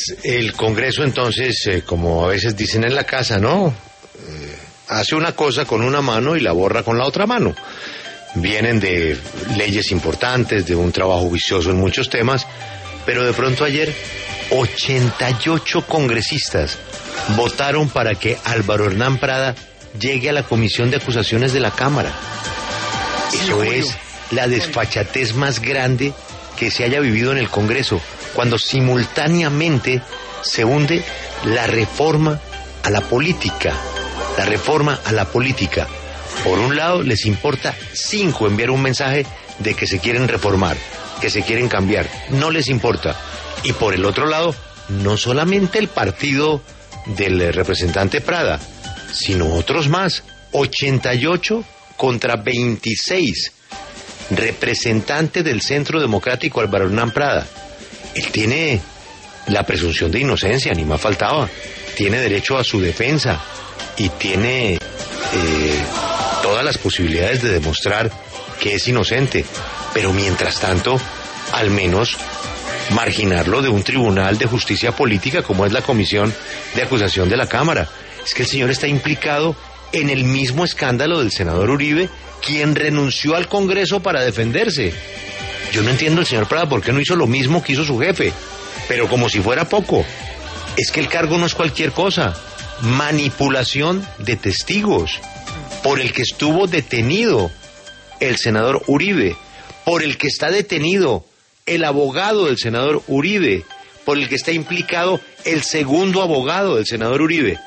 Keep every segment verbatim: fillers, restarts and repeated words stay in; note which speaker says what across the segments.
Speaker 1: Pues el Congreso entonces, eh, como a veces dicen en la casa, ¿no? Eh, hace una cosa con una mano y la borra con la otra mano. Vienen de leyes importantes, de un trabajo juicioso en muchos temas, pero de pronto ayer ochenta y ocho congresistas votaron para que Álvaro Hernán Prada llegue a la Comisión de Acusaciones de la Cámara. Eso es la desfachatez más grande que se haya vivido en el Congreso, cuando simultáneamente se hunde la reforma a la política, la reforma a la política. Por un lado, les importa cinco enviar un mensaje de que se quieren reformar, que se quieren cambiar, no les importa. Y por el otro lado, no solamente el partido del representante Prada, sino otros más, ochenta y ocho contra veintiséis, representante del Centro Democrático Álvaro Hernán Prada. Él tiene la presunción de inocencia, ni más faltaba, tiene derecho a su defensa y tiene eh, todas las posibilidades de demostrar que es inocente, pero mientras tanto, al menos marginarlo de un tribunal de justicia política como es la Comisión de Acusación de la Cámara. Es que el señor está implicado en el mismo escándalo del senador Uribe, quien renunció al Congreso para defenderse. Yo no entiendo el señor Prada por qué no hizo lo mismo que hizo su jefe, pero como si fuera poco. Es que el cargo no es cualquier cosa. Manipulación de testigos, por el que estuvo detenido el senador Uribe, por el que está detenido el abogado del senador Uribe, por el que está implicado el segundo abogado del senador Uribe.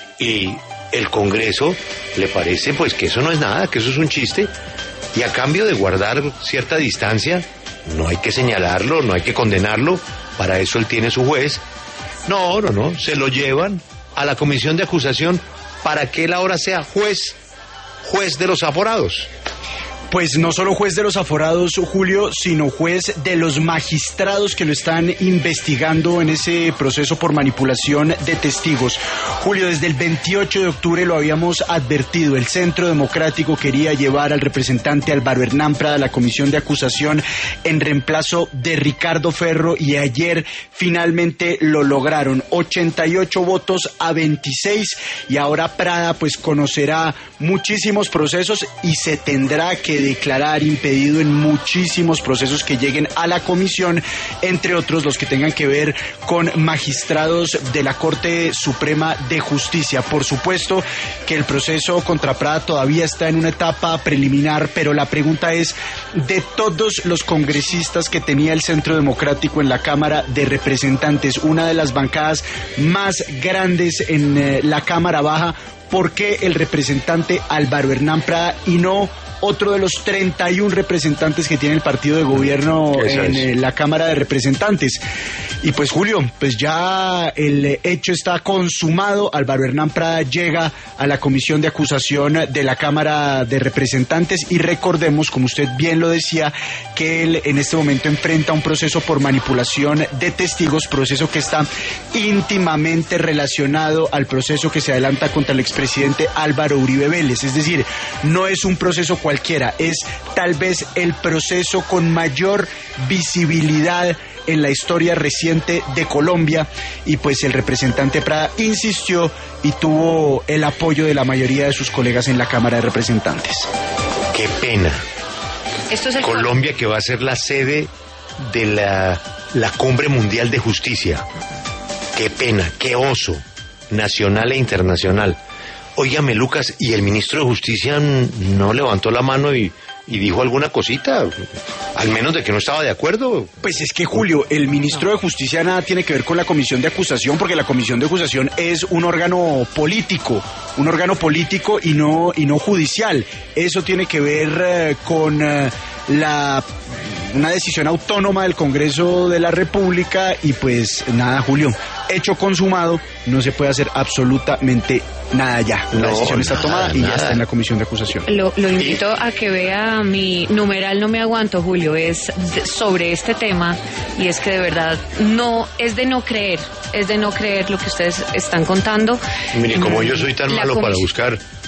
Speaker 1: Y el Congreso le parece pues que eso no es nada, que eso es un chiste, y a cambio de guardar cierta distancia, no hay que señalarlo, no hay que condenarlo, para eso él tiene su juez. No, no, no, se lo llevan a la Comisión de Acusación para que él ahora sea juez, juez de los aforados.
Speaker 2: Pues no solo juez de los aforados, Julio, sino juez de los magistrados que lo están investigando en ese proceso por manipulación de testigos. Julio, desde el veintiocho de octubre lo habíamos advertido, el Centro Democrático quería llevar al representante Álvaro Hernán Prada a la Comisión de Acusación en reemplazo de Ricardo Ferro, y ayer finalmente lo lograron, ochenta y ocho votos a veintiséis, y ahora Prada pues conocerá muchísimos procesos y se tendrá que declarar impedido en muchísimos procesos que lleguen a la comisión, entre otros los que tengan que ver con magistrados de la Corte Suprema de Justicia. Por supuesto que el proceso contra Prada todavía está en una etapa preliminar, pero la pregunta es, de todos los congresistas que tenía el Centro Democrático en la Cámara de Representantes, una de las bancadas más grandes en eh, la Cámara Baja, ¿por qué el representante Álvaro Hernán Prada y no otro de los treinta y uno representantes que tiene el partido de gobierno en eh, la Cámara de Representantes? Y pues Julio, pues ya el hecho está consumado. Álvaro Hernán Prada llega a la Comisión de Acusación de la Cámara de Representantes, y recordemos, como usted bien lo decía, que él en este momento enfrenta un proceso por manipulación de testigos, proceso que está íntimamente relacionado al proceso que se adelanta contra el expresidente Álvaro Uribe Vélez. Es decir, no es un proceso cualquiera. Cualquiera, es tal vez el proceso con mayor visibilidad en la historia reciente de Colombia, y pues el representante Prada insistió y tuvo el apoyo de la mayoría de sus colegas en la Cámara de Representantes.
Speaker 1: Qué pena.
Speaker 3: Esto es el
Speaker 1: Colombia, que va a ser la sede de la, la Cumbre Mundial de Justicia. Qué pena, qué oso, nacional e internacional. Óigame, Lucas, ¿y el ministro de Justicia no levantó la mano y, y dijo alguna cosita? Al menos de que no estaba de acuerdo.
Speaker 2: Pues es que, Julio, el ministro de Justicia nada tiene que ver con la Comisión de Acusación, porque la Comisión de Acusación es un órgano político, un órgano político y no, y no judicial. Eso tiene que ver eh, con eh, la... una decisión autónoma del Congreso de la República, y pues nada, Julio, hecho consumado, no se puede hacer absolutamente nada ya. La
Speaker 1: no,
Speaker 2: decisión está
Speaker 1: nada,
Speaker 2: tomada y
Speaker 1: nada.
Speaker 2: ya está en la Comisión de Acusación.
Speaker 3: Lo, lo invito a que vea mi numeral No Me Aguanto, Julio, es de, sobre este tema, y es que de verdad no, es de no creer, es de no creer lo que ustedes están contando.
Speaker 1: Mire, como yo soy tan
Speaker 3: La
Speaker 1: malo para
Speaker 3: comis-
Speaker 1: buscar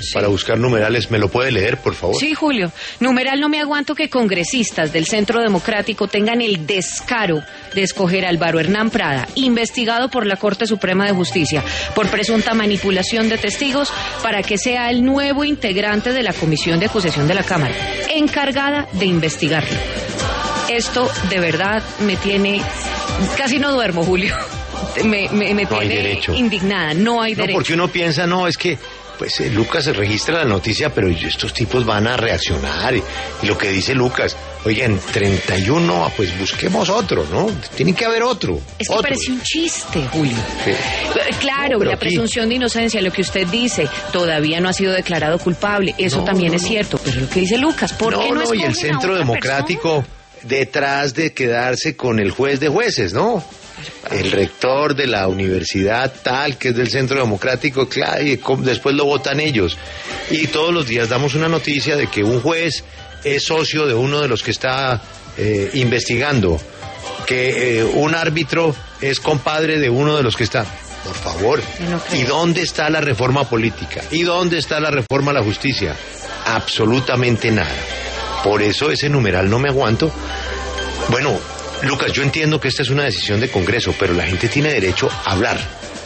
Speaker 3: Sí.
Speaker 1: para buscar numerales. ¿Me lo puede leer, por favor?
Speaker 3: Sí, Julio. Numeral no me aguanto que congresistas del Centro Democrático tengan el descaro de escoger a Álvaro Hernán Prada, investigado por la Corte Suprema de Justicia por presunta manipulación de testigos, para que sea el nuevo integrante de la Comisión de Acusación de la Cámara, encargada de investigarlo. Esto de verdad me tiene... Casi no duermo, Julio. Me, me, me
Speaker 1: No hay
Speaker 3: tiene
Speaker 1: derecho.
Speaker 3: indignada. No hay
Speaker 1: No,
Speaker 3: derecho.
Speaker 1: porque uno piensa, no, es que pues eh, Lucas se registra la noticia, pero estos tipos van a reaccionar. Y, y lo que dice Lucas, oigan, treinta y uno, pues busquemos otro, ¿no? Tiene que haber otro.
Speaker 3: Es que
Speaker 1: otro.
Speaker 3: parece un chiste, Julio.
Speaker 1: Sí.
Speaker 3: Claro,
Speaker 1: No, pero
Speaker 3: la
Speaker 1: aquí-
Speaker 3: presunción de inocencia, lo que usted dice, todavía no ha sido declarado culpable. Eso
Speaker 1: No,
Speaker 3: también
Speaker 1: no,
Speaker 3: es
Speaker 1: no.
Speaker 3: cierto. Pero lo que dice Lucas, ¿por qué no,
Speaker 1: no, y
Speaker 3: escogen
Speaker 1: el
Speaker 3: a
Speaker 1: Centro
Speaker 3: otra
Speaker 1: Democrático detrás de quedarse con el juez de jueces, ¿no? El rector de la universidad tal, que es del Centro Democrático, claro, y com- después lo votan ellos. Y todos los días damos una noticia de que un juez es socio de uno de los que está eh, investigando, que eh, un árbitro es compadre de uno de los que está. Por favor,
Speaker 3: Yo no creo.
Speaker 1: ¿y dónde está la reforma política? ¿Y dónde está la reforma a la justicia? Absolutamente nada. Por eso ese numeral no me aguanto. Bueno, Lucas, yo entiendo que esta es una decisión de Congreso, pero la gente tiene derecho a hablar.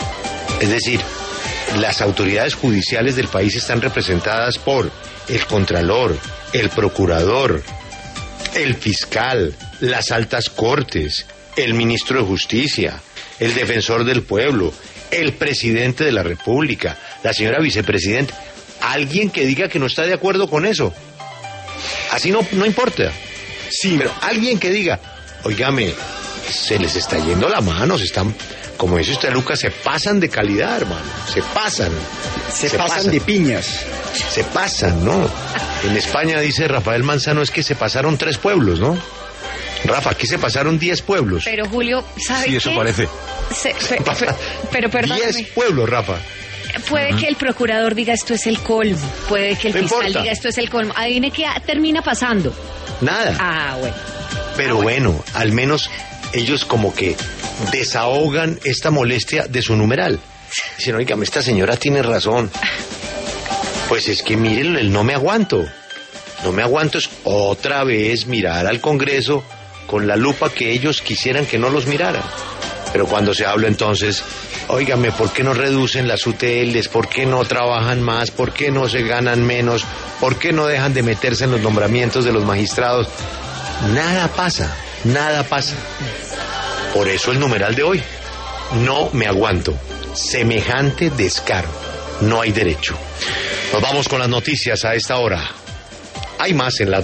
Speaker 1: Es decir, las autoridades judiciales del país están representadas por el Contralor, el Procurador, el Fiscal, las altas cortes, el Ministro de Justicia, el Defensor del Pueblo, el Presidente de la República, la señora Vicepresidenta. Alguien que diga que no está de acuerdo con eso. Así no, no importa.
Speaker 2: Sí,
Speaker 1: Pero alguien que diga, oígame, se les está yendo la mano, se están, como dice usted, Lucas, se pasan de calidad, hermano, se pasan.
Speaker 2: se, pasan, de piñas.
Speaker 1: Se pasan, ¿no? En España, dice Rafael Manzano, es que se pasaron tres pueblos, ¿no? Rafa, aquí se pasaron diez pueblos.
Speaker 3: Pero Julio, ¿sabe
Speaker 2: Sí, eso
Speaker 3: qué?
Speaker 2: parece.
Speaker 3: Se- pe- pe- pero perdóname.
Speaker 1: Diez pueblos, Rafa.
Speaker 3: Puede que el procurador diga esto es el colmo. Puede que el
Speaker 1: No
Speaker 3: fiscal
Speaker 1: importa.
Speaker 3: diga esto es el colmo. Adivine qué termina pasando.
Speaker 1: Nada.
Speaker 3: Ah, bueno.
Speaker 1: Pero bueno, al menos ellos como que desahogan esta molestia de su numeral. Dicen, oígame, esta señora tiene razón. Pues es que miren, el no me aguanto. No me aguanto es otra vez mirar al Congreso con la lupa que ellos quisieran que no los miraran. Pero cuando se habla entonces, óigame, ¿por qué no reducen las U T Ls? ¿Por qué no trabajan más? ¿Por qué no se ganan menos? ¿Por qué no dejan de meterse en los nombramientos de los magistrados? Nada pasa, nada pasa. Por eso el numeral de hoy, no me aguanto. Semejante descaro, no hay derecho. Nos vamos con las noticias a esta hora. Hay más en las